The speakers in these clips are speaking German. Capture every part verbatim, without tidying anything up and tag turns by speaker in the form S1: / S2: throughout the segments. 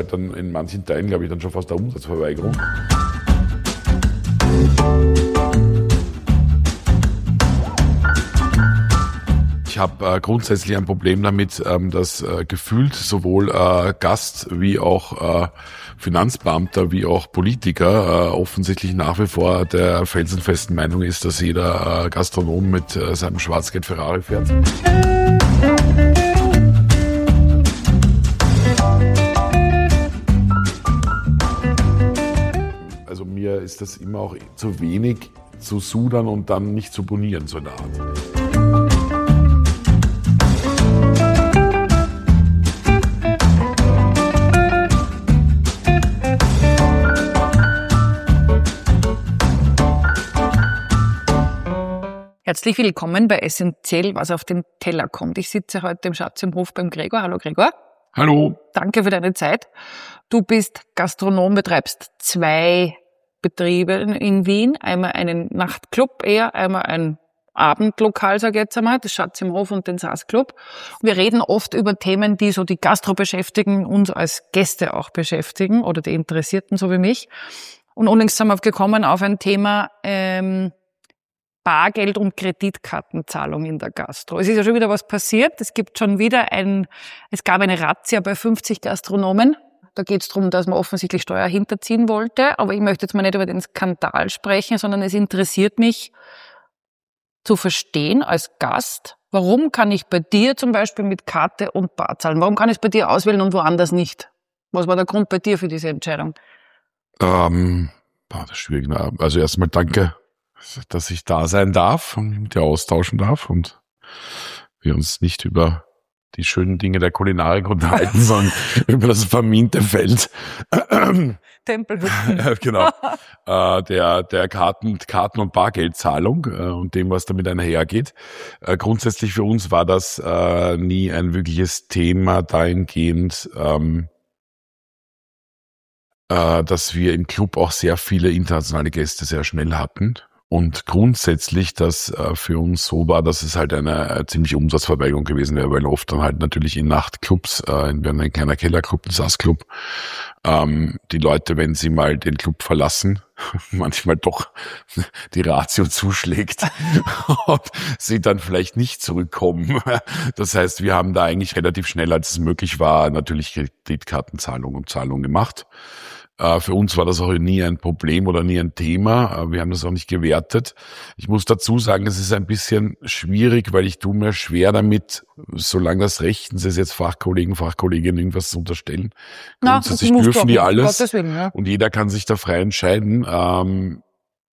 S1: halt dann in manchen Teilen, glaube ich, dann schon fast eine Umsatzverweigerung. Ich habe äh, grundsätzlich ein Problem damit, ähm, dass äh, gefühlt sowohl äh, Gast wie auch äh, Finanzbeamter wie auch Politiker äh, offensichtlich nach wie vor der felsenfesten Meinung ist, dass jeder äh, Gastronom mit äh, seinem Schwarzgeld Ferrari fährt. Also mir ist das immer auch zu wenig zu sudern und dann nicht zu bonieren, so eine Art.
S2: Herzlich willkommen bei Essentiell, was auf den Teller kommt. Ich sitze heute im Schatz im Hof beim Gregor. Hallo Gregor.
S1: Hallo.
S2: Danke für deine Zeit. Du bist Gastronom, betreibst zwei Betriebe in Wien. Einmal einen Nachtclub eher, einmal ein Abendlokal, sage ich jetzt einmal, das Schatz im Hof und den Saas Club. Wir reden oft über Themen, die so die Gastro beschäftigen, uns als Gäste auch beschäftigen oder die Interessierten, so wie mich. Und unlängst sind wir gekommen auf ein Thema, ähm, Bargeld- und Kreditkartenzahlung in der Gastro. Es ist ja schon wieder was passiert. Es gibt schon wieder ein, es gab eine Razzia bei fünfzig Gastronomen. Da geht es darum, dass man offensichtlich Steuer hinterziehen wollte. Aber ich möchte jetzt mal nicht über den Skandal sprechen, sondern es interessiert mich zu verstehen als Gast, warum kann ich bei dir zum Beispiel mit Karte und Bar zahlen? Warum kann ich es bei dir auswählen und woanders nicht? Was war der Grund bei dir für diese Entscheidung?
S1: Ähm, boah, das ist schwierig. Also erstmal danke, dass ich da sein darf und mit dir austauschen darf und wir uns nicht über die schönen Dinge der Kulinarik unterhalten, sondern über das verminte Feld.
S2: Tempelhütten.
S1: Genau. äh, der, der Karten, Karten- und Bargeldzahlung äh, und dem, was damit einhergeht. Äh, grundsätzlich für uns war das äh, nie ein wirkliches Thema dahingehend, ähm, äh, dass wir im Club auch sehr viele internationale Gäste sehr schnell hatten. Und grundsätzlich, dass äh, für uns so war, dass es halt eine äh, ziemliche Umsatzverweigerung gewesen wäre, weil oft dann halt natürlich in Nachtclubs, äh, wir haben ein kleiner Kellerclub, ein Saas Club, ähm, die Leute, wenn sie mal den Club verlassen, manchmal doch die Ratio zuschlägt und sie dann vielleicht nicht zurückkommen. Das heißt, wir haben da eigentlich relativ schnell, als es möglich war, natürlich Kreditkartenzahlung und Zahlung gemacht. Für uns war das auch nie ein Problem oder nie ein Thema. Wir haben das auch nicht gewertet. Ich muss dazu sagen, es ist ein bisschen schwierig, weil ich tue mir schwer damit, solange das rechtens ist, jetzt Fachkollegen, Fachkolleginnen irgendwas zu unterstellen.
S2: Na,
S1: Grundsätzlich dürfen die alles
S2: Willen, ja.
S1: Und jeder kann sich da frei entscheiden. Ähm,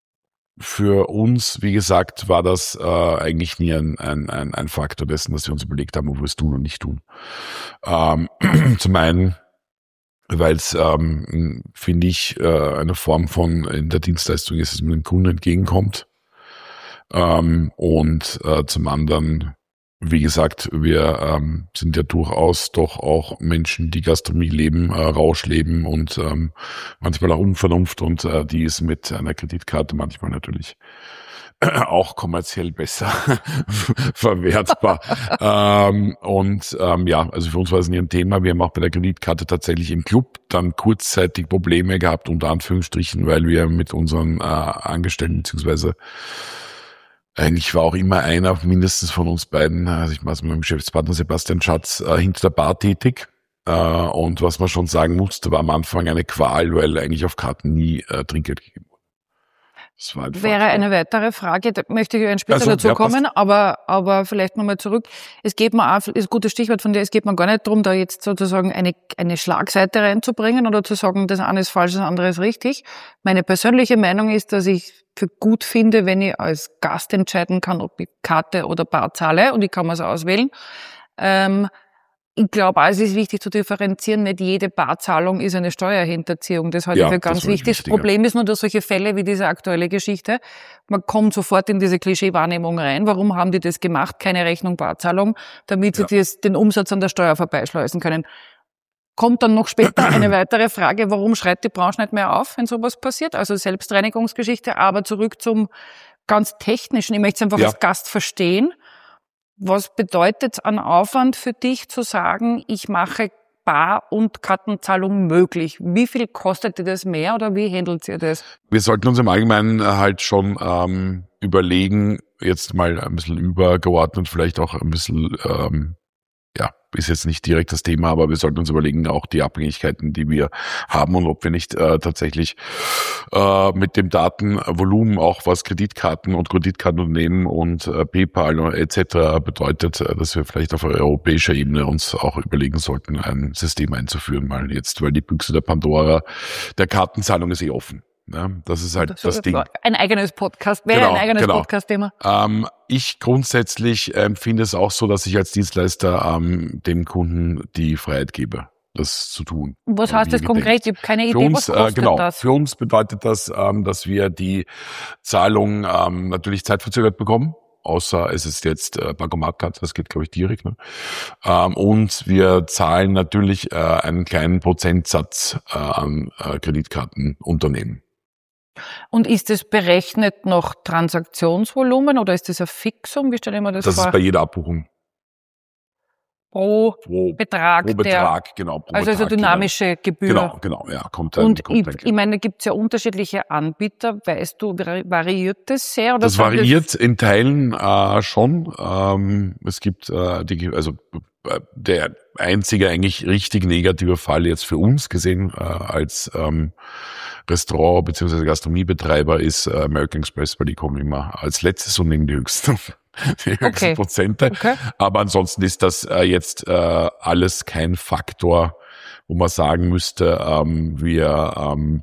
S1: für uns, wie gesagt, war das äh, eigentlich nie ein, ein, ein, ein Faktor dessen, dass wir uns überlegt haben, ob wir es tun und nicht tun. Ähm, zum einen, weil es, ähm, finde ich, äh, eine Form von in der Dienstleistung ist, dass man dem Kunden entgegenkommt. Ähm, und äh, zum anderen, wie gesagt, wir ähm, sind ja durchaus doch auch Menschen, die Gastronomie leben, äh, Rausch leben und ähm, manchmal auch Unvernunft und äh, die ist mit einer Kreditkarte manchmal natürlich auch kommerziell besser verwertbar. ähm, und ähm, ja, also für uns war es nie ein Thema. Wir haben auch bei der Kreditkarte tatsächlich im Club dann kurzzeitig Probleme gehabt, unter Anführungsstrichen, weil wir mit unseren äh, Angestellten beziehungsweise eigentlich war auch immer einer mindestens von uns beiden, also ich mache mit meinem Geschäftspartner Sebastian Schatz, äh, hinter der Bar tätig. Äh, und was man schon sagen musste, war am Anfang eine Qual, weil eigentlich auf Karten nie äh, Trinkgeld gegeben wurde. Das war ein
S2: Wäre
S1: Faktor.
S2: eine weitere Frage, da möchte ich später
S1: Also,
S2: dazu
S1: ja,
S2: kommen, aber, aber vielleicht nochmal zurück. Es geht mir auch, ist ein gutes Stichwort von dir, es geht mir gar nicht darum, da jetzt sozusagen eine, eine Schlagseite reinzubringen oder zu sagen, das eine ist falsch, das andere ist richtig. Meine persönliche Meinung ist, dass ich für gut finde, wenn ich als Gast entscheiden kann, ob ich Karte oder Bar zahle, und ich kann mir es auswählen. Ähm, Ich glaube auch, es ist wichtig zu differenzieren, nicht jede Barzahlung ist eine Steuerhinterziehung. Das halte
S1: Ja,
S2: ich für ganz
S1: das war
S2: wichtig. Das
S1: wichtig,
S2: Problem ist nur, dass solche Fälle wie diese aktuelle Geschichte, man kommt sofort in diese Klischeewahrnehmung rein. Warum haben die das gemacht? Keine Rechnung, Barzahlung, damit sie
S1: Ja.
S2: das, den Umsatz an der Steuer vorbeischleusen können. Kommt dann noch später eine weitere Frage, warum schreit die Branche nicht mehr auf, wenn sowas passiert? Also Selbstreinigungsgeschichte, aber zurück zum ganz Technischen. Ich möchte es einfach
S1: Ja.
S2: als Gast verstehen. Was bedeutet es an Aufwand für dich zu sagen, ich mache Bar- und Kartenzahlung möglich. Wie viel kostet dir das mehr oder wie handelt ihr das?
S1: Wir sollten uns im Allgemeinen halt schon ähm, überlegen, jetzt mal ein bisschen übergeordnet, vielleicht auch ein bisschen, ähm, ja, ist jetzt nicht direkt das Thema, aber wir sollten uns überlegen, auch die Abhängigkeiten, die wir haben und ob wir nicht äh, tatsächlich äh, mit dem Datenvolumen auch was Kreditkarten und Kreditkartenunternehmen und äh, PayPal et cetera bedeutet, äh, dass wir vielleicht auf europäischer Ebene uns auch überlegen sollten, ein System einzuführen, mal jetzt, weil die Büchse der Pandora der Kartenzahlung ist eh offen. Ja, das ist halt das, das Ding.
S2: Ein eigenes Podcast, wäre genau, ein eigenes genau. Podcast-Thema.
S1: Ähm, ich grundsätzlich empfinde es auch so, dass ich als Dienstleister ähm, dem Kunden die Freiheit gebe, das zu tun.
S2: Was heißt das konkret? Ich habe keine Idee,
S1: für uns,
S2: was kostet
S1: äh, genau,
S2: das?
S1: Für uns bedeutet das, ähm, dass wir die Zahlung ähm, natürlich zeitverzögert bekommen. Außer es ist jetzt äh, Bankomatkarte, das geht, glaube ich, direkt. Ne? Ähm, und wir zahlen natürlich äh, einen kleinen Prozentsatz äh, an äh, Kreditkartenunternehmen.
S2: Und ist das berechnet nach Transaktionsvolumen oder ist das ein Fixum? Wie stelle ich mir das,
S1: das
S2: vor?
S1: Das ist bei jeder Abbuchung.
S2: Pro, pro Betrag.
S1: Pro Betrag,
S2: der,
S1: genau. Pro
S2: also
S1: Betrag,
S2: also dynamische
S1: genau.
S2: Gebühr.
S1: Genau, genau, ja. Kommt ein,
S2: Und
S1: kommt
S2: ich, ich meine, da gibt es ja unterschiedliche Anbieter. Weißt du, variiert das sehr? Oder
S1: das variiert das in Teilen äh, schon. Ähm, es gibt, äh, die, also äh, der einzige eigentlich richtig negative Fall jetzt für uns gesehen äh, als ähm, Restaurant- bzw. Gastronomiebetreiber ist äh, American Express, weil die kommen immer als letztes und nehmen die höchsten, die höchsten
S2: okay.
S1: Prozente.
S2: Okay.
S1: Aber ansonsten ist das äh, jetzt äh, alles kein Faktor, wo man sagen müsste, ähm, wir ähm,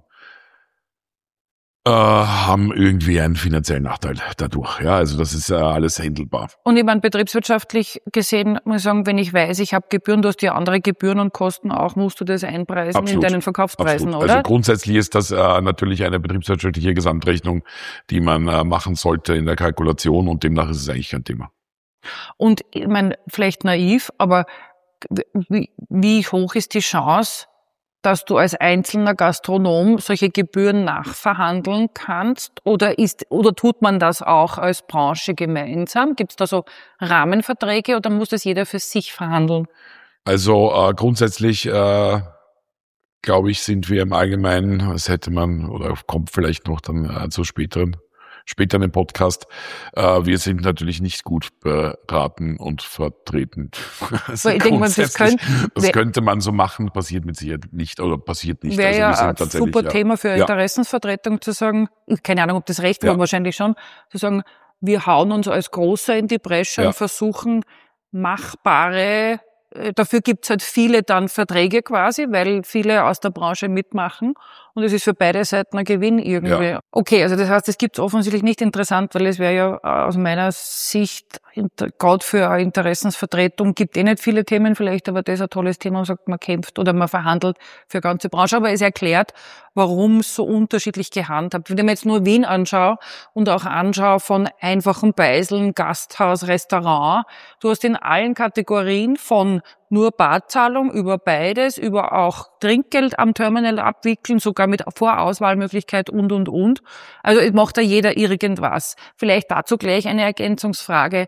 S1: äh, haben irgendwie einen finanziellen Nachteil dadurch. Ja, also das ist äh, alles handelbar.
S2: Und ich meine, betriebswirtschaftlich gesehen, muss ich sagen, wenn ich weiß, ich habe Gebühren, du hast ja andere Gebühren und Kosten auch, musst du das einpreisen Absolut. in deinen Verkaufspreisen,
S1: Absolut.
S2: oder?
S1: Also grundsätzlich ist das äh, natürlich eine betriebswirtschaftliche Gesamtrechnung, die man äh, machen sollte in der Kalkulation und demnach ist es eigentlich kein Thema.
S2: Und ich meine, vielleicht naiv, aber wie, wie hoch ist die Chance, dass du als einzelner Gastronom solche Gebühren nachverhandeln kannst? Oder ist, oder tut man das auch als Branche gemeinsam? Gibt es da so Rahmenverträge oder muss das jeder für sich verhandeln?
S1: Also äh, grundsätzlich, äh, glaube ich, sind wir im Allgemeinen, das hätte man, oder kommt vielleicht noch dann äh, zu späteren später im Podcast. Äh, wir sind natürlich nicht gut beraten und vertreten. Also
S2: ich denke mal, das, könnt,
S1: das könnte man so machen, passiert mit Sicherheit nicht oder passiert nicht.
S2: Wäre
S1: also
S2: ja
S1: wir sind
S2: ein
S1: tatsächlich,
S2: super
S1: ja,
S2: Thema für
S1: ja.
S2: Interessensvertretung zu sagen, keine Ahnung, ob das recht war,
S1: ja.
S2: wahrscheinlich schon, zu sagen, wir hauen uns als Großer in die Bresche
S1: ja.
S2: und versuchen machbare, dafür gibt's halt viele dann Verträge quasi, weil viele aus der Branche mitmachen. Und es ist für beide Seiten ein Gewinn irgendwie. Ja. Okay, also das heißt, es gibt's offensichtlich nicht interessant, weil es wäre ja aus meiner Sicht, gerade für eine Interessensvertretung, gibt eh nicht viele Themen vielleicht, aber das ist ein tolles Thema und sagt, man kämpft oder man verhandelt für eine ganze Branche. Aber es erklärt, warum es so unterschiedlich gehandhabt wird. Wenn ich mir jetzt nur Wien anschaue und auch anschaue von einfachen Beiseln, Gasthaus, Restaurant, du hast in allen Kategorien von nur Barzahlung über beides, über auch Trinkgeld am Terminal abwickeln, sogar mit Vorauswahlmöglichkeit und, und, und. Also es macht da jeder irgendwas. Vielleicht dazu gleich eine Ergänzungsfrage.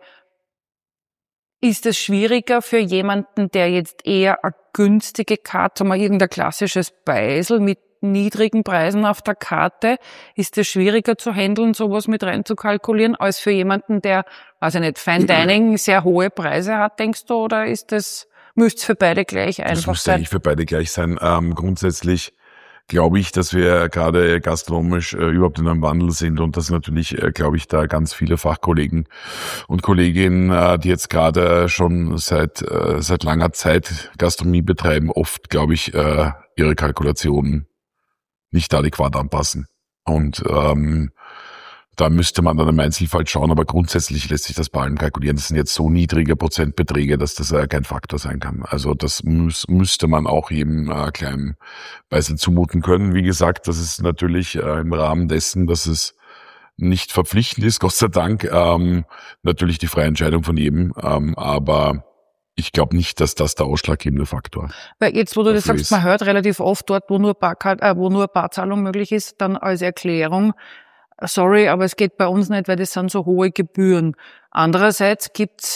S2: Ist es schwieriger für jemanden, der jetzt eher eine günstige Karte, mal irgendein klassisches Beisel mit niedrigen Preisen auf der Karte, ist es schwieriger zu handeln, sowas mit rein zu kalkulieren, als für jemanden, der, weiß ich nicht, Fine Dining sehr hohe Preise hat, denkst du, oder ist das, müsste es für beide gleich einfach sein?
S1: Das müsste eigentlich für beide gleich sein. Ähm, grundsätzlich glaube ich, dass wir gerade gastronomisch äh, überhaupt in einem Wandel sind und dass natürlich, äh, glaube ich, da ganz viele Fachkollegen und Kolleginnen, äh, die jetzt gerade schon seit äh, seit langer Zeit Gastronomie betreiben, oft, glaube ich, äh, ihre Kalkulationen nicht adäquat anpassen. Und ähm, da müsste man dann im Einzelfall schauen, aber grundsätzlich lässt sich das bei allen kalkulieren. Das sind jetzt so niedrige Prozentbeträge, dass das äh, kein Faktor sein kann. Also das muss, müsste man auch jedem äh, kleinen Beisel zumuten können. Wie gesagt, das ist natürlich äh, im Rahmen dessen, dass es nicht verpflichtend ist, Gott sei Dank, ähm, natürlich die freie Entscheidung von jedem, ähm, aber ich glaube nicht, dass das der ausschlaggebende Faktor ist.
S2: Weil jetzt, wo du das sagst,
S1: ist.
S2: man hört relativ oft dort, wo nur Bar, äh, wo nur Barzahlung möglich ist, dann als Erklärung, sorry, aber es geht bei uns nicht, weil das sind so hohe Gebühren. Andererseits gibt's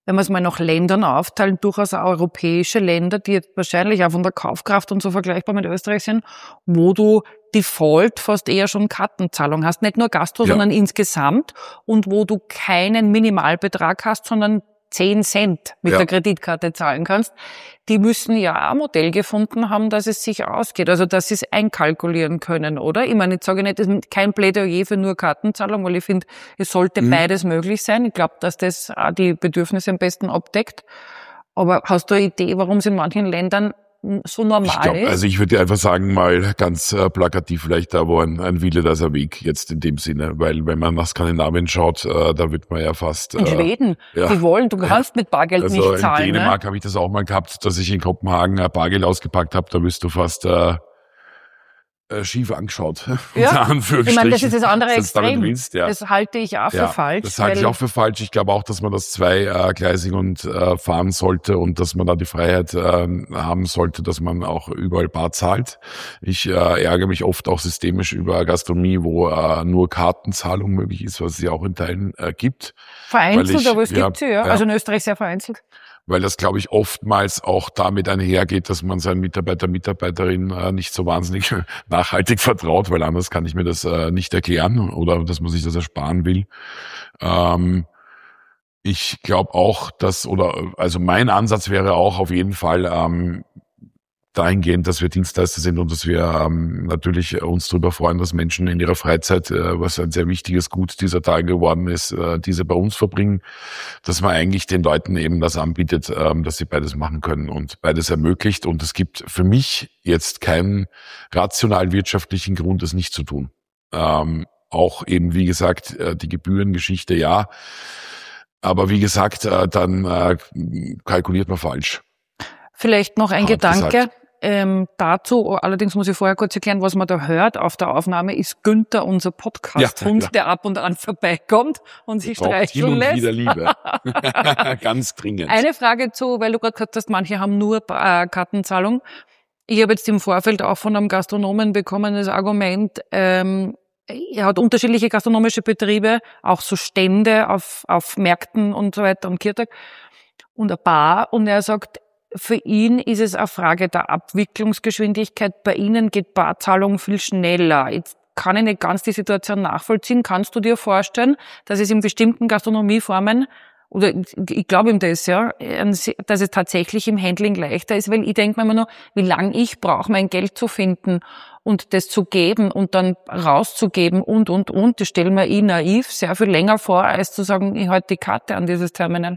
S2: wenn wir es mal nach Ländern aufteilen, durchaus auch europäische Länder, die jetzt wahrscheinlich auch von der Kaufkraft und so vergleichbar mit Österreich sind, wo du Default fast eher schon Kartenzahlung hast. Nicht nur Gastro, ja. sondern insgesamt. Und wo du keinen Minimalbetrag hast, sondern zehn Cent mit ja. der Kreditkarte zahlen kannst. Die müssen ja ein Modell gefunden haben, dass es sich ausgeht. Also, dass sie es einkalkulieren können, oder? Ich meine, ich sage nicht, es ist kein Plädoyer für nur Kartenzahlung, weil ich finde, es sollte mhm. beides möglich sein. Ich glaube, dass das auch die Bedürfnisse am besten abdeckt. Aber hast du eine Idee, warum es in manchen Ländern so normal
S1: ich glaub,
S2: ist?
S1: Also ich würde einfach sagen, mal ganz äh, plakativ vielleicht da, wo ein, ein Wille, da ist ein Weg, jetzt in dem Sinne. Weil wenn man nach Skandinavien schaut, äh, da wird man ja fast...
S2: In
S1: äh,
S2: Schweden, ja. die wollen, du kannst mit Bargeld
S1: also
S2: nicht zahlen.
S1: In Dänemark
S2: ne?
S1: habe ich das auch mal gehabt, dass ich in Kopenhagen ein Bargeld ausgepackt habe, da bist du fast... Äh, schief angeschaut.
S2: Ja, ich meine, das ist das andere Extrem.
S1: Willst, ja.
S2: Das halte ich auch für
S1: ja,
S2: falsch.
S1: Das halte ich auch für falsch. Ich glaube auch, dass man das zweigleisig und äh, fahren sollte und dass man da die Freiheit äh, haben sollte, dass man auch überall bar zahlt. Ich äh, ärgere mich oft auch systemisch über Gastronomie, wo äh, nur Kartenzahlung möglich ist, was es ja auch in Teilen äh, gibt.
S2: Vereinzelt, ich, aber es
S1: ja,
S2: gibt sie, ja. ja. Also in Österreich sehr vereinzelt.
S1: Weil das, glaube ich, oftmals auch damit einhergeht, dass man seinen Mitarbeiter, Mitarbeiterin äh, nicht so wahnsinnig nachhaltig vertraut, weil anders kann ich mir das äh, nicht erklären oder dass man sich das ersparen will. Ähm, ich glaube auch, dass, oder also mein Ansatz wäre auch auf jeden Fall ähm, dahingehend, dass wir Dienstleister sind und dass wir ähm, natürlich uns darüber freuen, dass Menschen in ihrer Freizeit, äh, was ein sehr wichtiges Gut dieser Tage geworden ist, äh, diese bei uns verbringen, dass man eigentlich den Leuten eben das anbietet, ähm, dass sie beides machen können und beides ermöglicht. Und es gibt für mich jetzt keinen rational wirtschaftlichen Grund, es nicht zu tun. Ähm, auch eben, wie gesagt, äh, die Gebührengeschichte, ja. Aber wie gesagt, äh, dann äh, kalkuliert man falsch.
S2: Vielleicht noch ein Hart Gedanke. Gesagt. Ähm, dazu, allerdings muss ich vorher kurz erklären, was man da hört. Auf der Aufnahme ist Günther, unser Podcast-Hund, ja, ja. der ab und an vorbeikommt und sich streicheln lässt. Wieder Liebe.
S1: Ganz dringend.
S2: Eine Frage zu, weil du gerade gesagt hast, manche haben nur äh, Kartenzahlung. Ich habe jetzt im Vorfeld auch von einem Gastronomen bekommen das Argument, ähm, er hat unterschiedliche gastronomische Betriebe, auch so Stände auf, auf Märkten und so weiter und Kirtag und eine Bar, und er sagt, für ihn ist es eine Frage der Abwicklungsgeschwindigkeit. Bei Ihnen geht Barzahlung viel schneller. Jetzt kann ich nicht ganz die Situation nachvollziehen. Kannst du dir vorstellen, dass es in bestimmten Gastronomieformen, oder ich glaube ihm das, ja, dass es tatsächlich im Handling leichter ist? Weil ich denke mir immer nur, wie lange ich brauche, mein Geld zu finden und das zu geben und dann rauszugeben und, und, und. Das stelle mir ich naiv sehr viel länger vor, als zu sagen, ich halte die Karte an dieses Terminal.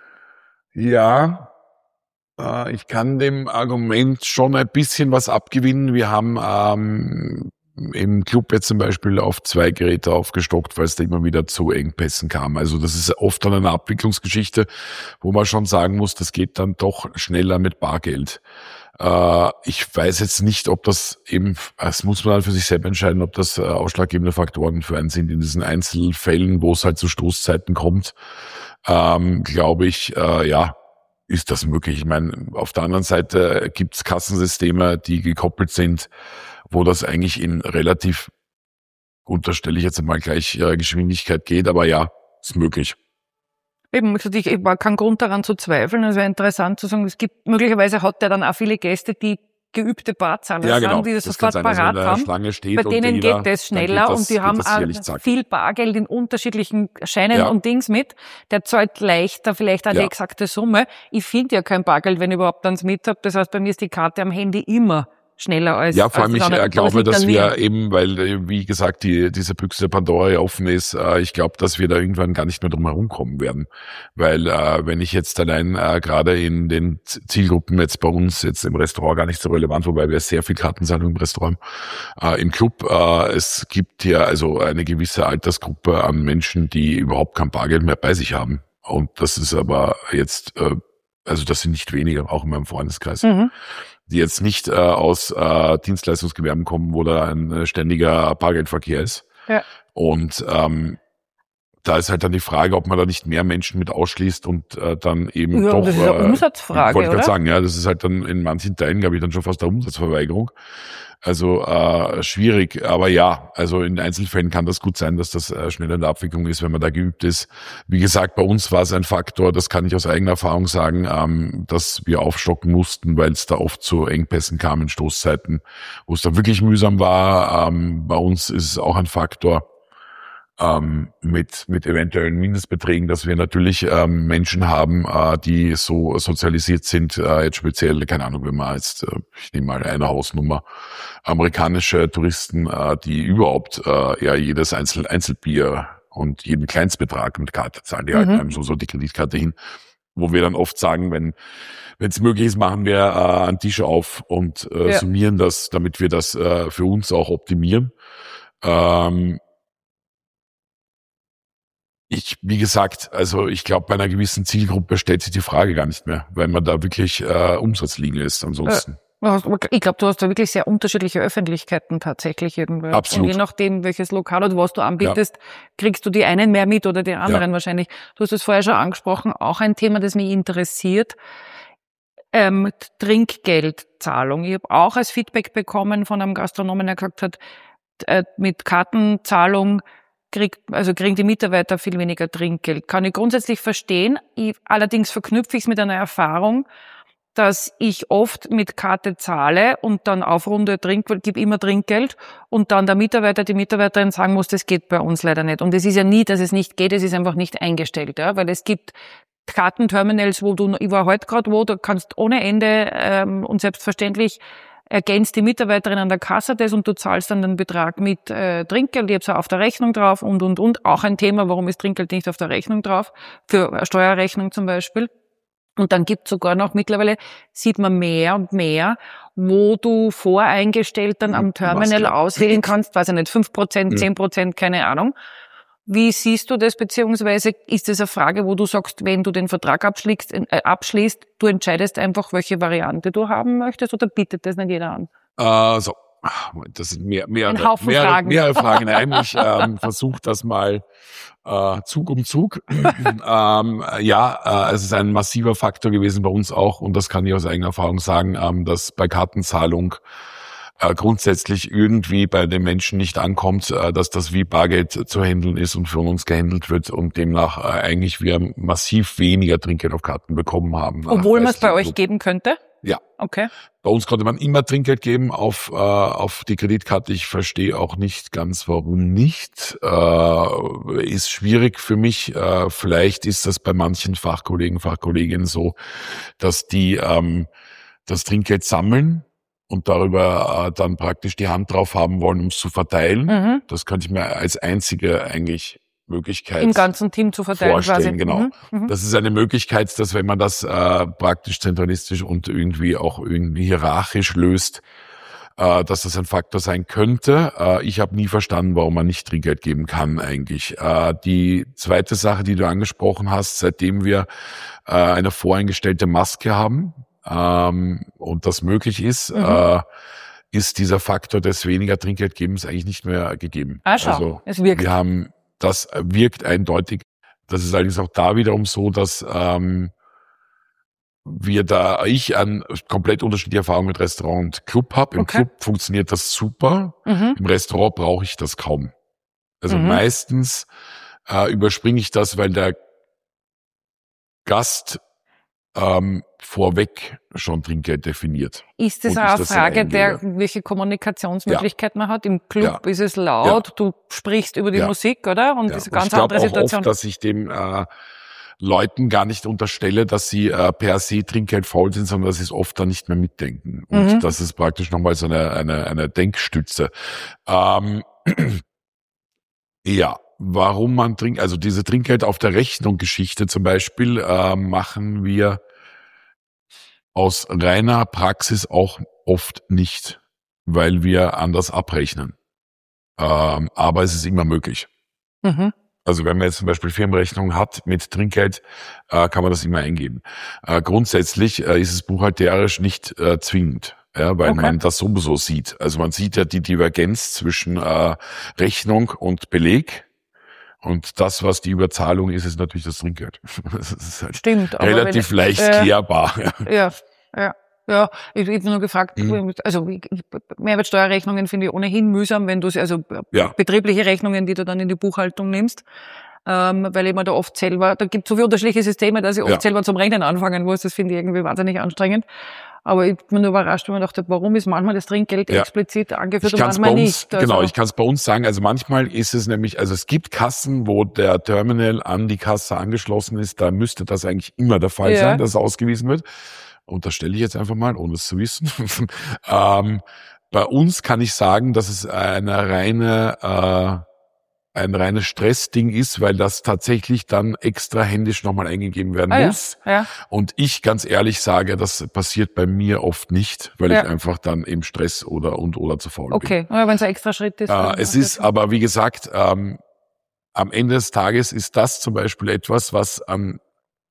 S1: Ja. Ich kann dem Argument schon ein bisschen was abgewinnen. Wir haben ähm, im Club jetzt zum Beispiel auf zwei Geräte aufgestockt, weil es da immer wieder zu Engpässen kam. Also das ist oft dann eine Abwicklungsgeschichte, wo man schon sagen muss, das geht dann doch schneller mit Bargeld. Äh, ich weiß jetzt nicht, ob das eben, das muss man halt für sich selber entscheiden, ob das äh, ausschlaggebende Faktoren für einen sind in diesen Einzelfällen, wo es halt zu Stoßzeiten kommt. Ähm, glaube ich, äh, ja, ist das möglich? Ich meine, auf der anderen Seite gibt es Kassensysteme, die gekoppelt sind, wo das eigentlich in relativ, unterstelle ich jetzt einmal gleich, äh, Geschwindigkeit geht, aber ja, ist möglich.
S2: Eben, also ich, ich war kein Grund daran zu zweifeln. Es wäre interessant zu sagen, es gibt, möglicherweise hat der dann auch viele Gäste, die geübte Barzahler
S1: ja, genau.
S2: sind, die das, das sofort parat
S1: also
S2: haben.
S1: Schlange steht
S2: Bei denen
S1: jeder,
S2: geht das schneller geht das, und die haben auch viel Bargeld in unterschiedlichen Scheinen ja. und Dings mit. Der zahlt leichter, vielleicht auch ja. die exakte Summe. Ich finde ja kein Bargeld, wenn ich überhaupt eins mit habe. Das heißt, bei mir ist die Karte am Handy immer schneller als...
S1: Ja, vor allem ich äh, glaube, dass wir
S2: mir.
S1: eben, weil, wie gesagt, die diese Büchse der Pandora ja offen ist, äh, ich glaube, dass wir da irgendwann gar nicht mehr drum herum kommen werden. Weil äh, wenn ich jetzt allein äh, gerade in den Zielgruppen jetzt bei uns, jetzt im Restaurant gar nicht so relevant, wobei wir sehr viel Kartenzahlung im Restaurant, äh, im Club, äh, es gibt ja also eine gewisse Altersgruppe an Menschen, die überhaupt kein Bargeld mehr bei sich haben. Und das ist aber jetzt, äh, also das sind nicht weniger, auch in meinem Freundeskreis. Mhm. Die jetzt nicht äh, aus äh, Dienstleistungsgewerben kommen, wo da ein äh, ständiger Bargeldverkehr ist. Ja. Und ähm, da ist halt dann die Frage, ob man da nicht mehr Menschen mit ausschließt und äh, dann eben
S2: ja,
S1: doch...
S2: Das ist eine
S1: äh,
S2: Umsatzfrage,
S1: wollte ich
S2: oder?
S1: gerade sagen, ja, das ist halt dann in manchen Teilen, glaube ich, dann schon fast eine Umsatzverweigerung. Also äh, schwierig, aber ja, also in Einzelfällen kann das gut sein, dass das äh, schneller in der Abwicklung ist, wenn man da geübt ist. Wie gesagt, bei uns war es ein Faktor, das kann ich aus eigener Erfahrung sagen, ähm, dass wir aufstocken mussten, weil es da oft zu Engpässen kam in Stoßzeiten, wo es dann wirklich mühsam war. Ähm, bei uns ist es auch ein Faktor, ähm, mit mit eventuellen Mindestbeträgen, dass wir natürlich ähm, Menschen haben, äh, die so sozialisiert sind, äh, jetzt speziell, keine Ahnung, wenn man jetzt, äh, ich nehme mal eine Hausnummer, amerikanische Touristen, äh, die überhaupt äh, ja jedes Einzel Einzelbier und jeden Kleinstbetrag mit Karte zahlen, die halten
S2: Mhm.
S1: einem so, so die Kreditkarte hin, wo wir dann oft sagen, wenn wenn es möglich ist, machen wir äh, einen Tisch auf und äh,
S2: Ja.
S1: summieren das, damit wir das äh, für uns auch optimieren. Ähm, Ich, wie gesagt, also ich glaube, bei einer gewissen Zielgruppe stellt sich die Frage gar nicht mehr, weil man da wirklich äh, Umsatz liegen lässt ansonsten.
S2: Ich glaube, du hast da wirklich sehr unterschiedliche Öffentlichkeiten tatsächlich irgendwie.
S1: Absolut.
S2: Und je nachdem, welches Lokal oder was du anbietest, ja. kriegst du die einen mehr mit oder die anderen ja. wahrscheinlich. Du hast es vorher schon angesprochen, auch ein Thema, das mich interessiert. Ähm, Trinkgeldzahlung. Ich habe auch als Feedback bekommen von einem Gastronomen, der gesagt hat, äh, mit Kartenzahlung kriegt, also kriegen die Mitarbeiter viel weniger Trinkgeld. Kann ich grundsätzlich verstehen. Ich, allerdings verknüpfe ich es mit einer Erfahrung, dass ich oft mit Karte zahle und dann aufrunde Trinkgeld, gebe immer Trinkgeld und dann der Mitarbeiter, die Mitarbeiterin sagen muss, das geht bei uns leider nicht. Und es ist ja nie, dass es nicht geht, es ist einfach nicht eingestellt, ja, weil es gibt Kartenterminals, wo du, ich war heute gerade wo, du kannst ohne Ende ähm, und selbstverständlich ergänzt die Mitarbeiterin an der Kasse das und du zahlst dann den Betrag mit äh, Trinkgeld, ich habe es auf der Rechnung drauf und, und, und. Auch ein Thema, warum ist Trinkgeld nicht auf der Rechnung drauf, für eine Steuerrechnung zum Beispiel. Und dann gibt sogar noch, mittlerweile sieht man mehr und mehr, wo du voreingestellt dann am Terminal Was, auswählen kannst, weiß ich nicht, fünf Prozent, zehn Prozent, keine Ahnung. Wie siehst du das, beziehungsweise ist das eine Frage, wo du sagst, wenn du den Vertrag abschließt, äh, abschließt, du entscheidest einfach, welche Variante du haben möchtest, oder bietet das nicht jeder an?
S1: Äh, so. Das sind mehr, mehrere,
S2: Ein Haufen
S1: mehrere,
S2: Fragen.
S1: mehrere Fragen. Nein, ich ähm, versuche das mal äh, Zug um Zug. ähm, ja, äh, es ist ein massiver Faktor gewesen bei uns auch, und das kann ich aus eigener Erfahrung sagen, ähm, dass bei Kartenzahlung äh, grundsätzlich irgendwie bei den Menschen nicht ankommt, äh, dass das wie Bargeld zu handeln ist und von uns gehandelt wird und demnach äh, eigentlich wir massiv weniger Trinkgeld auf Karten bekommen haben.
S2: Obwohl man es bei euch geben könnte?
S1: Ja.
S2: Okay.
S1: Bei uns konnte man immer Trinkgeld geben auf äh, auf die Kreditkarte. Ich verstehe auch nicht ganz, warum nicht. Äh, ist schwierig für mich. Äh, vielleicht ist das bei manchen Fachkollegen, Fachkolleginnen so, dass die ähm, das Trinkgeld sammeln und darüber äh, dann praktisch die Hand drauf haben wollen, um es zu verteilen. Mhm. Das könnte ich mir als einzige eigentlich Möglichkeit
S2: im ganzen Team zu verteilen
S1: vorstellen,
S2: quasi.
S1: Genau.
S2: Mhm.
S1: Das ist eine Möglichkeit, dass wenn man das äh, praktisch zentralistisch und irgendwie auch irgendwie hierarchisch löst, äh, dass das ein Faktor sein könnte. Äh, ich habe nie verstanden, warum man nicht Trinkgeld geben kann eigentlich. Äh, die zweite Sache, die du angesprochen hast, seitdem wir äh, eine voreingestellte Maske haben ähm, und das möglich ist, mhm. äh, ist dieser Faktor des weniger Trinkgeldgebens eigentlich nicht mehr gegeben.
S2: Ah, schau.
S1: Also
S2: es wirkt.
S1: Wir haben Das wirkt eindeutig. Das ist allerdings auch da wiederum so, dass ähm, wir da, ich eine komplett unterschiedliche Erfahrung mit Restaurant und Club habe. Im okay. Club funktioniert das super. Mhm. Im Restaurant brauche ich das kaum. Also mhm. meistens äh, überspringe ich das, weil der Gast ähm, vorweg schon Trinkgeld definiert.
S2: Ist das auch eine Frage der, welche Kommunikationsmöglichkeit ja. man hat? Im Club ja. ist es laut, ja. du sprichst über die ja. Musik, oder? Und ja. das ist eine ganz
S1: ich
S2: andere Situation.
S1: Ich glaube auch oft, dass ich dem äh, Leuten gar nicht unterstelle, dass sie äh, per se trinkgeldfaul sind, sondern dass sie es oft dann nicht mehr mitdenken. Und mhm. das ist praktisch nochmal so eine, eine, eine Denkstütze. Ähm, ja. Warum man trinkt, also diese Trinkgeld auf der Rechnung Geschichte zum Beispiel, äh, machen wir aus reiner Praxis auch oft nicht, weil wir anders abrechnen. Ähm, aber es ist immer möglich. Mhm. Also wenn man jetzt zum Beispiel Firmenrechnung hat mit Trinkgeld, äh, kann man das immer eingeben. Äh, grundsätzlich äh, ist es buchhalterisch nicht äh, zwingend. Ja, weil okay. man das sowieso sieht. Also man sieht ja die Divergenz zwischen äh, Rechnung und Beleg. Und das, was die Überzahlung ist, ist natürlich das Trinkgeld. Das ist halt
S2: Stimmt, aber
S1: relativ
S2: wenn,
S1: leicht
S2: äh,
S1: klärbar.
S2: Ja, ja. Ja, ich, ich habe nur gefragt,
S1: Mhm.
S2: also ich- Mehrwertsteuerrechnungen finde ich ohnehin mühsam, wenn du sie, also
S1: Ja.
S2: betriebliche Rechnungen, die du dann in die Buchhaltung nimmst, ähm, weil ich mir da oft selber, da gibt es so viele unterschiedliche Systeme, dass ich oft
S1: Ja.
S2: selber zum Rechnen anfangen muss, das finde ich irgendwie wahnsinnig anstrengend. Aber ich bin nur überrascht, wenn man dachte, warum ist manchmal das Trinkgeld
S1: Ja.
S2: explizit angeführt
S1: Ich
S2: und
S1: kann es bei
S2: manchmal
S1: uns,
S2: nicht. Also,
S1: genau, ich kann es bei uns sagen, also manchmal ist es nämlich, also es gibt Kassen, wo der Terminal an die Kasse angeschlossen ist, da müsste das eigentlich immer der Fall
S2: Ja.
S1: sein, dass es ausgewiesen wird. Unterstelle ich jetzt einfach mal, ohne es zu wissen. ähm, bei uns kann ich sagen, dass es eine reine, äh, ein reines Stressding ist, weil das tatsächlich dann extra händisch nochmal eingegeben werden
S2: ah,
S1: muss.
S2: Ja. Ja.
S1: Und ich ganz ehrlich sage, das passiert bei mir oft nicht, weil
S2: Ja.
S1: ich einfach dann im Stress oder und oder zu faul bin.
S2: Okay, ja, wenn es ein extra Schritt ist.
S1: Äh,
S2: dann
S1: es
S2: macht
S1: ist
S2: das-
S1: aber, wie gesagt, ähm, am Ende des Tages ist das zum Beispiel etwas, was an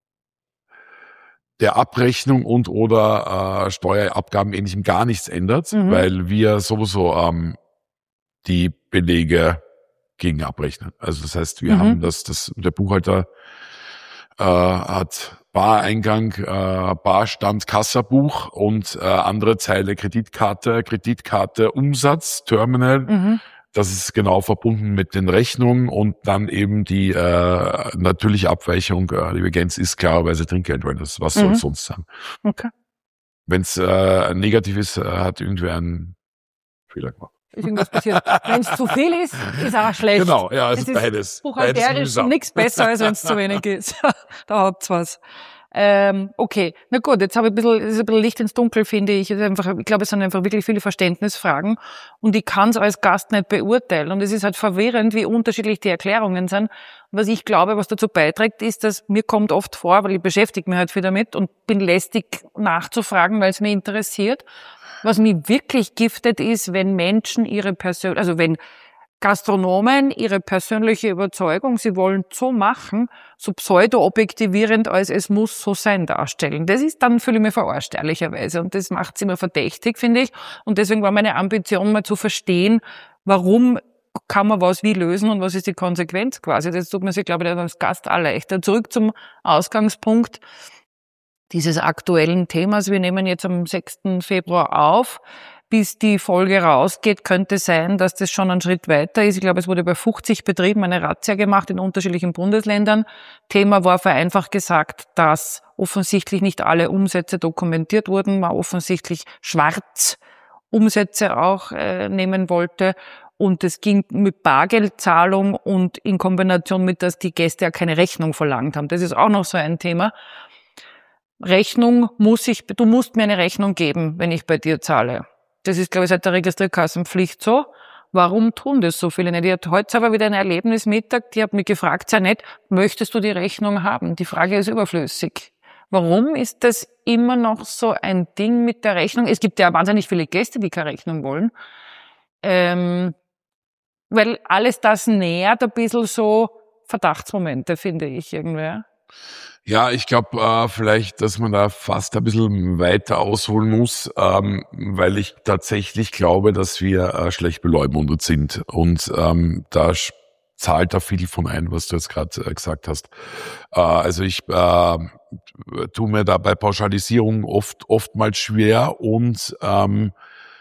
S1: der Abrechnung und oder äh, Steuerabgaben ähnlichem gar nichts ändert,
S2: Mhm.
S1: weil wir sowieso ähm, die Belege gegen abrechnen. Also das heißt, wir
S2: Mhm.
S1: haben das, das der Buchhalter äh, hat Bareingang, äh, Barstand, Kassabuch und äh, andere Zeile Kreditkarte, Kreditkarte, Umsatz, Terminal.
S2: Mhm.
S1: Das ist genau verbunden mit den Rechnungen und dann eben die äh, natürliche Abweichung, äh, die Ergänz ist klarerweise Trinkgeld, weil das, was soll
S2: Mhm.
S1: es sonst sein?
S2: Okay.
S1: Wenn es äh, negativ ist, äh, hat irgendwer einen Fehler gemacht.
S2: Ist irgendwas passiert. Wenn es zu viel ist, ist auch schlecht.
S1: Genau, ja, also
S2: Es ist
S1: beides. Beides
S2: buchhalterisch
S1: mühsam.
S2: nichts besser, als wenn es zu wenig ist. Da habt's was. Ähm, okay, na gut, jetzt habe ich ein bisschen, es ist ein bisschen Licht ins Dunkel, finde ich. Es ist einfach, ich glaube, es sind einfach wirklich viele Verständnisfragen und ich kann es als Gast nicht beurteilen. Und es ist halt verwirrend, wie unterschiedlich die Erklärungen sind. Was ich glaube, was dazu beiträgt, ist, dass mir kommt oft vor, weil ich beschäftige mich halt viel damit und bin lästig nachzufragen, weil es mich interessiert. Was mich wirklich giftet, ist, wenn Menschen ihre Persön also wenn Gastronomen ihre persönliche Überzeugung, sie wollen so machen, so pseudo-objektivierend, als es muss so sein, darstellen. Das ist dann, fühle ich mich verarscht, ehrlicherweise. Und das macht es immer verdächtig, finde ich. Und deswegen war meine Ambition, mal zu verstehen, warum kann man was wie lösen und was ist die Konsequenz quasi. Das tut man sich, glaube ich, als Gast auch leichter. Zurück zum Ausgangspunkt dieses aktuellen Themas. Wir nehmen jetzt am sechsten Februar auf. Bis die Folge rausgeht, könnte sein, dass das schon ein Schritt weiter ist. Ich glaube, es wurde bei fünfzig Betrieben eine Razzia gemacht in unterschiedlichen Bundesländern. Thema war vereinfacht gesagt, dass offensichtlich nicht alle Umsätze dokumentiert wurden, man offensichtlich Schwarzumsätze auch äh, nehmen wollte. Und es ging mit Bargeldzahlung und in Kombination mit, dass die Gäste ja keine Rechnung verlangt haben. Das ist auch noch so ein Thema. Rechnung muss ich, du musst mir eine Rechnung geben, wenn ich bei dir zahle. Das ist, glaube ich, seit der Registrierkassenpflicht so. Warum tun das so viele nicht? Ich hatte heute aber wieder ein Erlebnis Mittag, die hat mich gefragt, sei nett, möchtest du die Rechnung haben? Die Frage ist überflüssig. Warum ist das immer noch so ein Ding mit der Rechnung? Es gibt ja wahnsinnig viele Gäste, die keine Rechnung wollen. Ähm, weil alles das nährt ein bisschen so Verdachtsmomente, finde ich irgendwie.
S1: Ja, ich glaube äh, vielleicht, dass man da fast ein bisschen weiter ausholen muss, ähm, weil ich tatsächlich glaube, dass wir äh, schlecht beleumundet sind. Und ähm, da zahlt da viel von ein, was du jetzt gerade äh, gesagt hast. Äh, also ich äh, tue mir da bei Pauschalisierung oft oftmals schwer und ähm,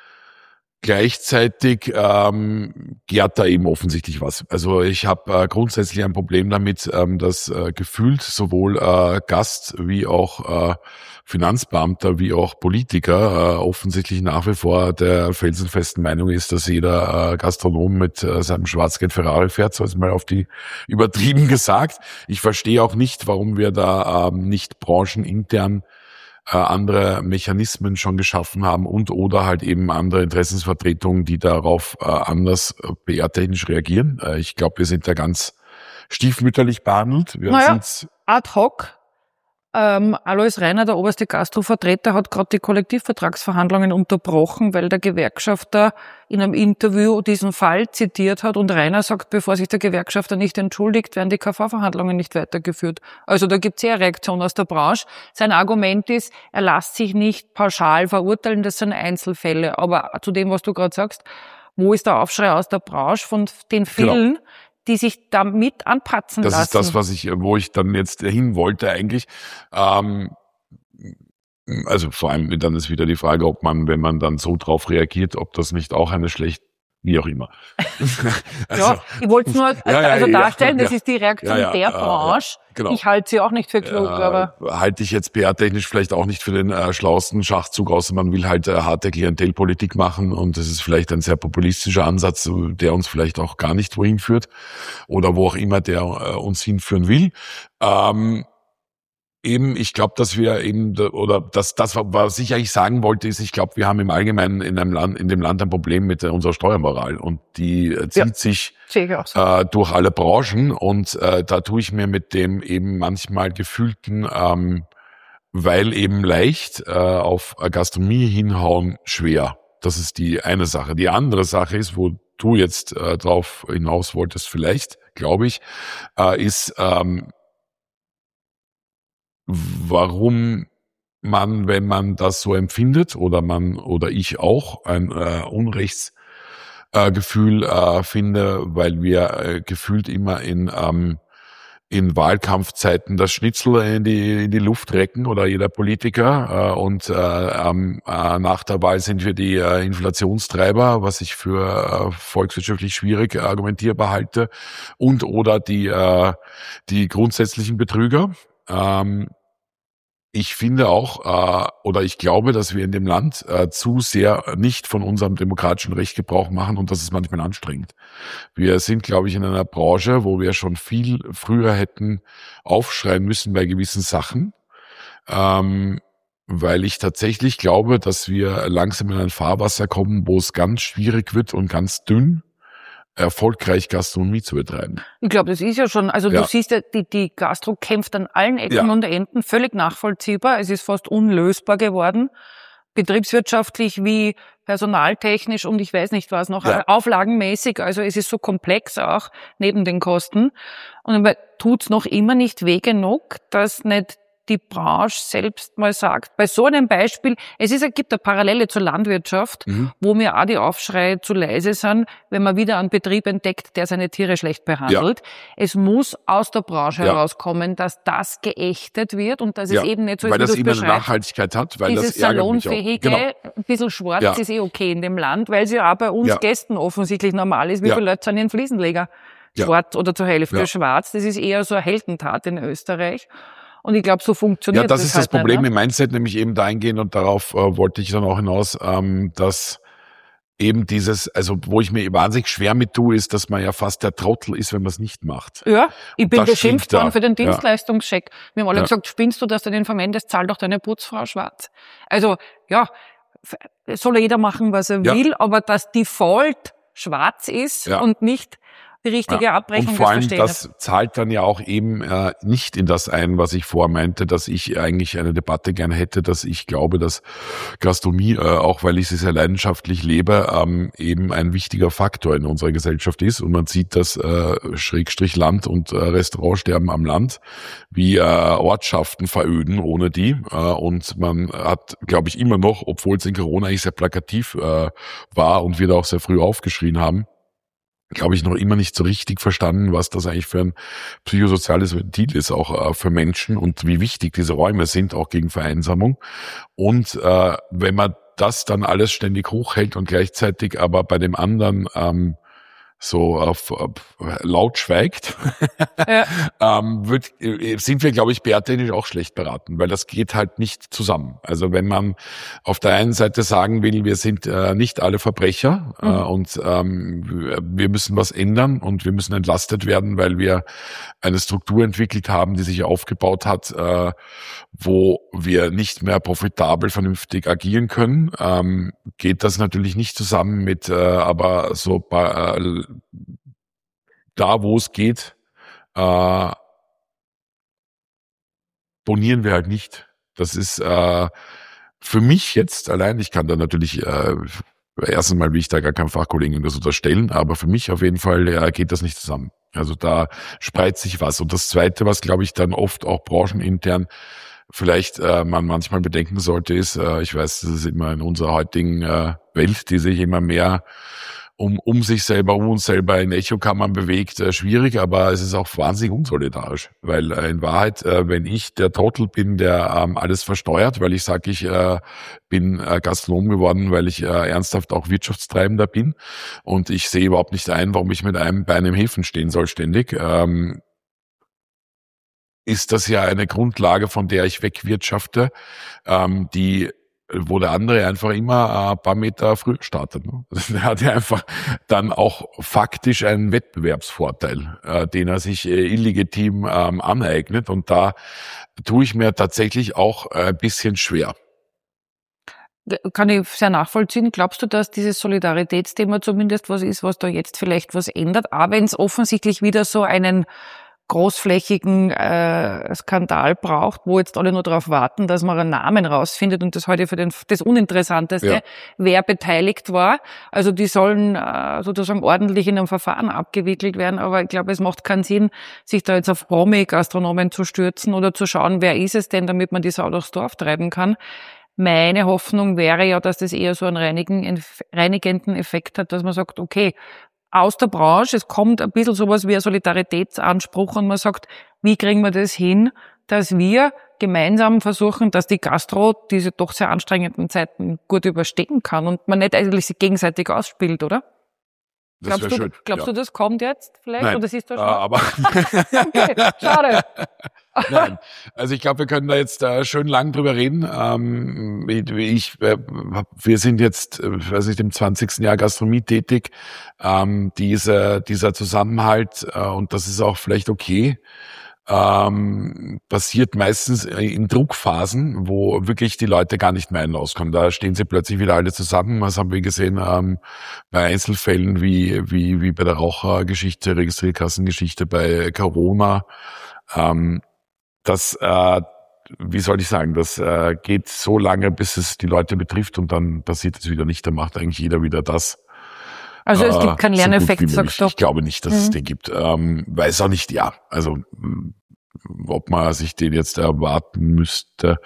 S1: gleichzeitig ähm, gärt da eben offensichtlich was. Also ich habe äh, grundsätzlich ein Problem damit, ähm, dass äh, gefühlt sowohl äh, Gast wie auch äh, Finanzbeamter wie auch Politiker äh, offensichtlich nach wie vor der felsenfesten Meinung ist, dass jeder äh, Gastronom mit äh, seinem Schwarzgeld Ferrari fährt, so ist mal auf die übertrieben gesagt. Ich verstehe auch nicht, warum wir da ähm, nicht branchenintern andere Mechanismen schon geschaffen haben und oder halt eben andere Interessensvertretungen, die darauf äh, anders äh, P R-technisch reagieren. Äh, ich glaube, wir sind da ganz stiefmütterlich behandelt. Wir
S2: Naja,
S1: sind's
S2: ad hoc. Ähm, Alois Reiner, der oberste Gastrovertreter, hat gerade die Kollektivvertragsverhandlungen unterbrochen, weil der Gewerkschafter in einem Interview diesen Fall zitiert hat und Reiner sagt, bevor sich der Gewerkschafter nicht entschuldigt, werden die K V-Verhandlungen nicht weitergeführt. Also da gibt's eher Reaktion aus der Branche. Sein Argument ist, er lässt sich nicht pauschal verurteilen, das sind Einzelfälle. Aber zu dem, was du gerade sagst, wo ist der Aufschrei aus der Branche von den vielen,
S1: Genau.
S2: die sich damit anpatzen
S1: das
S2: lassen.
S1: Das ist das, was ich, wo ich dann jetzt hin wollte eigentlich. Ähm, also vor allem dann ist wieder die Frage, ob man, wenn man dann so drauf reagiert, ob das nicht auch eine schlechte, wie auch immer.
S2: Also, ja, ich wollte es nur also
S1: ja, ja,
S2: darstellen,
S1: ja,
S2: das ist die Reaktion
S1: ja,
S2: der
S1: äh,
S2: Branche.
S1: Genau.
S2: Ich halte sie auch nicht für klug,
S1: äh,
S2: aber...
S1: Halte ich jetzt P R-technisch vielleicht auch nicht für den äh, schlauesten Schachzug, außer man will halt äh, harte Klientelpolitik machen und das ist vielleicht ein sehr populistischer Ansatz, der uns vielleicht auch gar nicht wohin führt oder wo auch immer der äh, uns hinführen will. Ähm, Eben, ich glaube, dass wir eben, oder dass das, was ich eigentlich sagen wollte, ist, ich glaube, wir haben im Allgemeinen in einem Land, in dem Land ein Problem mit unserer Steuermoral und die äh, zieht ja, sich so. äh, durch alle Branchen und äh, da tue ich mir mit dem eben manchmal gefühlten, ähm, weil eben leicht äh, auf Gastronomie hinhauen schwer. Das ist die eine Sache. Die andere Sache ist, wo du jetzt äh, drauf hinaus wolltest, vielleicht, glaube ich, äh, ist ähm, warum man, wenn man das so empfindet oder man oder ich auch ein äh, Unrechtsgefühl äh, äh, finde, weil wir äh, gefühlt immer in ähm, in Wahlkampfzeiten das Schnitzel in die in die Luft recken oder jeder Politiker äh, und äh, ähm, äh, nach der Wahl sind wir die äh, Inflationstreiber, was ich für äh, volkswirtschaftlich schwierig argumentierbar halte und oder die äh, die grundsätzlichen Betrüger. Ähm, Ich finde auch, äh, oder ich glaube, dass wir in dem Land äh, zu sehr nicht von unserem demokratischen Recht Gebrauch machen und das ist manchmal anstrengend. Wir sind, glaube ich, in einer Branche, wo wir schon viel früher hätten aufschreien müssen bei gewissen Sachen, ähm, weil ich tatsächlich glaube, dass wir langsam in ein Fahrwasser kommen, wo es ganz schwierig wird und ganz dünn, erfolgreich Gastronomie zu betreiben.
S2: Ich glaube, das ist ja schon, also
S1: Ja.
S2: du siehst ja, die, die Gastro kämpft an allen Ecken
S1: Ja.
S2: und Enden, völlig nachvollziehbar. Es ist fast unlösbar geworden, betriebswirtschaftlich wie personaltechnisch und ich weiß nicht was noch,
S1: Ja.
S2: auflagenmäßig. Also es ist so komplex auch neben den Kosten. Und dabei tut's noch immer nicht weh genug, dass nicht die Branche selbst mal sagt, bei so einem Beispiel, es ist, es gibt eine Parallele zur Landwirtschaft,
S1: Mhm.
S2: wo mir auch die Aufschreie zu leise sind, wenn man wieder einen Betrieb entdeckt, der seine Tiere schlecht behandelt. Ja. Es muss aus der Branche ja. herauskommen, dass das geächtet wird und dass ja. es eben nicht so
S1: weil
S2: ist,
S1: das
S2: wie du
S1: immer eine Nachhaltigkeit hat, weil
S2: Dieses
S1: das ärgert mich auch.
S2: Salonfähige,
S1: Genau.
S2: ein bisschen schwarz
S1: Ja.
S2: ist eh okay in dem Land, weil es ja auch bei uns
S1: Ja.
S2: Gästen offensichtlich normal ist, wie
S1: Ja.
S2: viele Leute sind in Fliesenleger
S1: Ja.
S2: schwarz oder zur Hälfte
S1: Ja.
S2: schwarz. Das ist eher so eine Heldentat in Österreich. Und ich glaube, so funktioniert
S1: Ja, das
S2: das
S1: ist
S2: halt
S1: das Problem
S2: nicht,
S1: im Mindset, nämlich eben dahingehend und darauf äh, wollte ich dann auch hinaus, ähm, dass eben dieses, also wo ich mir wahnsinnig schwer mit tue, ist, dass man ja fast der Trottel ist, wenn man es nicht macht.
S2: Ja, ich
S1: Und
S2: bin
S1: das
S2: beschimpft
S1: stimmt da.
S2: worden für den
S1: Ja.
S2: Dienstleistungscheck. Wir haben alle
S1: Ja.
S2: gesagt, spinnst du, dass du den verwendest, zahl doch deine Putzfrau schwarz. Also, ja, f- soll jeder machen, was er
S1: Ja.
S2: will, aber dass Default schwarz ist
S1: Ja.
S2: und nicht die richtige
S1: Ja.
S2: Abrechnung,
S1: Und vor
S2: das
S1: allem,
S2: verstehe ich
S1: das zahlt dann ja auch eben äh, nicht in das ein, was ich vorher meinte, dass ich eigentlich eine Debatte gerne hätte, dass ich glaube, dass Gastronomie, äh, auch weil ich sie sehr leidenschaftlich lebe, ähm, eben ein wichtiger Faktor in unserer Gesellschaft ist. Und man sieht, dass äh, Schrägstrich Land und äh, Restaurantsterben am Land, wie äh, Ortschaften veröden ohne die. Äh, und man hat, glaube ich, immer noch, obwohl es in Corona eigentlich sehr plakativ äh, war und wir da auch sehr früh aufgeschrien haben, glaube ich, noch immer nicht so richtig verstanden, was das eigentlich für ein psychosoziales Ventil ist, auch äh, für Menschen und wie wichtig diese Räume sind, auch gegen Vereinsamung. Und äh, wenn man das dann alles ständig hochhält und gleichzeitig aber bei dem anderen ähm, so auf, auf laut schweigt,
S2: Ja.
S1: ähm, wird, sind wir, glaube ich, P R-technisch auch schlecht beraten, weil das geht halt nicht zusammen. Also wenn man auf der einen Seite sagen will, wir sind äh, nicht alle Verbrecher
S2: Mhm.
S1: äh, und ähm, wir müssen was ändern und wir müssen entlastet werden, weil wir eine Struktur entwickelt haben, die sich aufgebaut hat, äh, wo wir nicht mehr profitabel vernünftig agieren können, ähm, geht das natürlich nicht zusammen mit, äh, aber so bei, äh, da, wo es geht, äh, bonieren wir halt nicht. Das ist äh, für mich jetzt allein, ich kann da natürlich äh, erstens mal will ich da gar keinen Fachkollegen das unterstellen, aber für mich auf jeden Fall äh, geht das nicht zusammen. Also da spreizt sich was. Und das Zweite, was glaube ich dann oft auch branchenintern vielleicht äh, man manchmal bedenken sollte, ist, äh, ich weiß, das ist immer in unserer heutigen äh, Welt, die sich immer mehr um, um sich selber, um uns selber in Echokammern bewegt, äh, schwierig, aber es ist auch wahnsinnig unsolidarisch, weil äh, in Wahrheit, äh, wenn ich der Trottel bin, der ähm, alles versteuert, weil ich sage, ich äh, bin äh, Gastronom geworden, weil ich äh, ernsthaft auch Wirtschaftstreibender bin und ich sehe überhaupt nicht ein, warum ich mit einem Bein im Häfen stehen soll ständig, ähm, ist das ja eine Grundlage, von der ich wegwirtschafte, ähm, die wo der andere einfach immer ein paar Meter früher startet. Ne? Der hat ja einfach dann auch faktisch einen Wettbewerbsvorteil, äh, den er sich äh, illegitim ähm, aneignet. Und da tue ich mir tatsächlich auch ein bisschen schwer.
S2: Kann ich sehr nachvollziehen. Glaubst du, dass dieses Solidaritätsthema zumindest was ist, was da jetzt vielleicht was ändert? Aber wenn es offensichtlich wieder so einen großflächigen äh, Skandal braucht, wo jetzt alle nur darauf warten, dass man einen Namen rausfindet und das heute für den, das Uninteressanteste, ja. Wer beteiligt war. Also die sollen äh, sozusagen ordentlich in einem Verfahren abgewickelt werden, aber ich glaube, es macht keinen Sinn, sich da jetzt auf Promi-Gastronomen zu stürzen oder zu schauen, wer ist es denn, damit man die Sau durchs Dorf treiben kann. Meine Hoffnung wäre ja, dass das eher so einen reinigen, reinigenden Effekt hat, dass man sagt, okay, aus der Branche, es kommt ein bisschen sowas wie ein Solidaritätsanspruch und man sagt, wie kriegen wir das hin, dass wir gemeinsam versuchen, dass die Gastro diese doch sehr anstrengenden Zeiten gut überstehen kann und man nicht eigentlich sich gegenseitig ausspielt, oder?
S1: Das
S2: glaubst du,
S1: schön.
S2: glaubst
S1: ja.
S2: du, das kommt jetzt vielleicht?
S1: Nein,
S2: oder siehst du schon?
S1: Äh, aber
S2: okay, schade.
S1: Nein, also ich glaube, wir können da jetzt äh, schön lang drüber reden. Ähm, ich, äh, wir sind jetzt, äh, weiß ich, im zwanzigsten Jahr Gastronomie tätig. Ähm, diese, dieser Zusammenhalt, äh, und das ist auch vielleicht okay, ähm, passiert meistens in Druckphasen, wo wirklich die Leute gar nicht mehr hinauskommen. Da stehen sie plötzlich wieder alle zusammen. Das haben wir gesehen ähm, bei Einzelfällen wie, wie, wie bei der Rauchergeschichte, Registrierkassengeschichte, bei Corona. Ähm, Das, äh, wie soll ich sagen, das äh, geht so lange, bis es die Leute betrifft und dann passiert es wieder nicht. Dann macht eigentlich jeder wieder das.
S2: Also es gibt keinen
S1: äh,
S2: Lerneffekt,
S1: so
S2: sagst du?
S1: Ich glaube nicht, dass
S2: mhm.
S1: es den gibt. Ähm, weiß auch nicht, ja. Also ob man sich den jetzt erwarten müsste.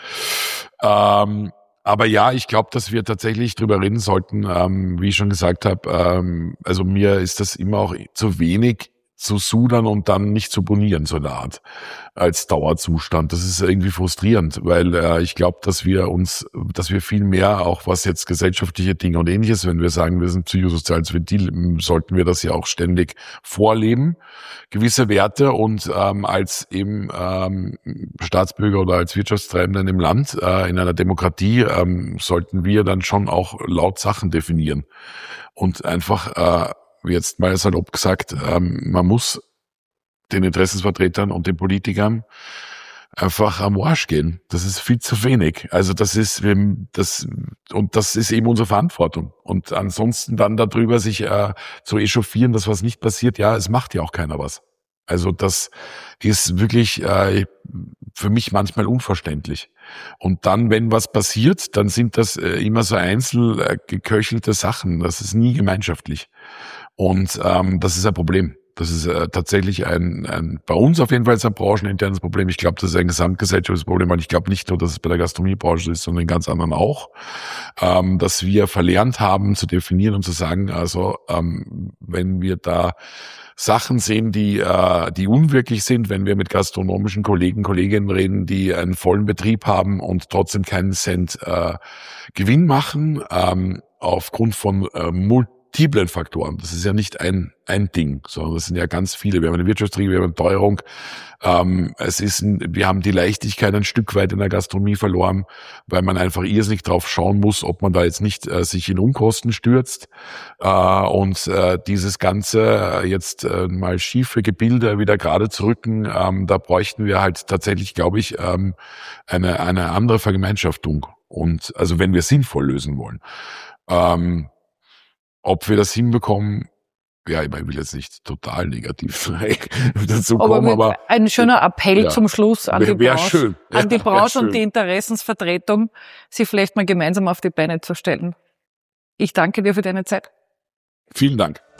S1: Ähm, aber ja, ich glaube, dass wir tatsächlich drüber reden sollten. Ähm, wie ich schon gesagt habe, ähm, also mir ist das immer auch zu wenig zu sudern und dann nicht zu bonieren, so eine Art, als Dauerzustand. Das ist irgendwie frustrierend, weil äh, ich glaube, dass wir uns, dass wir viel mehr, auch was jetzt gesellschaftliche Dinge und Ähnliches, wenn wir sagen, wir sind psychosoziales Ventil, sollten wir das ja auch ständig vorleben, gewisse Werte und ähm, als eben ähm, Staatsbürger oder als Wirtschaftstreibender in dem Land, äh, in einer Demokratie, ähm, sollten wir dann schon auch laut Sachen definieren und einfach äh, jetzt mal salopp gesagt, ähm, man muss den Interessensvertretern und den Politikern einfach am Arsch gehen. Das ist viel zu wenig. Also das ist das und das ist eben unsere Verantwortung. Und ansonsten dann darüber sich äh, zu echauffieren, dass was nicht passiert, ja, es macht ja auch keiner was. Also das ist wirklich äh, für mich manchmal unverständlich. Und dann, wenn was passiert, dann sind das äh, immer so einzel äh, geköchelte Sachen. Das ist nie gemeinschaftlich. Und ähm, das ist ein Problem. Das ist äh, tatsächlich ein, ein, bei uns auf jeden Fall ist ein brancheninternes Problem. Ich glaube, das ist ein gesamtgesellschaftliches Problem, weil ich glaube nicht nur, dass es bei der Gastronomiebranche ist, sondern in ganz anderen auch, ähm, dass wir verlernt haben zu definieren und zu sagen, also ähm, wenn wir da Sachen sehen, die äh, die unwirklich sind, wenn wir mit gastronomischen Kollegen, Kolleginnen reden, die einen vollen Betrieb haben und trotzdem keinen Cent äh, Gewinn machen, ähm, aufgrund von äh, multiplen Faktoren. Das ist ja nicht ein ein Ding, sondern das sind ja ganz viele. Wir haben eine Wirtschaftskrise, wir haben eine Teuerung. Ähm, es ist, ein, wir haben die Leichtigkeit ein Stück weit in der Gastronomie verloren, weil man einfach irrsinnig drauf schauen muss, ob man da jetzt nicht äh, sich in Unkosten stürzt äh, und äh, dieses ganze äh, jetzt äh, mal schiefe Gebilde wieder gerade zu rücken. Ähm, da bräuchten wir halt tatsächlich, glaube ich, ähm, eine eine andere Vergemeinschaftung. Und also wenn wir sinnvoll lösen wollen. Ähm, ob wir das hinbekommen, ja, ich will jetzt nicht total negativ dazu kommen, aber, aber
S2: ein schöner Appell ja, zum Schluss an
S1: wär,
S2: die Branche,
S1: schön.
S2: an die
S1: ja,
S2: Branche und die Interessensvertretung, sie vielleicht mal gemeinsam auf die Beine zu stellen. Ich danke dir für deine Zeit.
S1: Vielen Dank.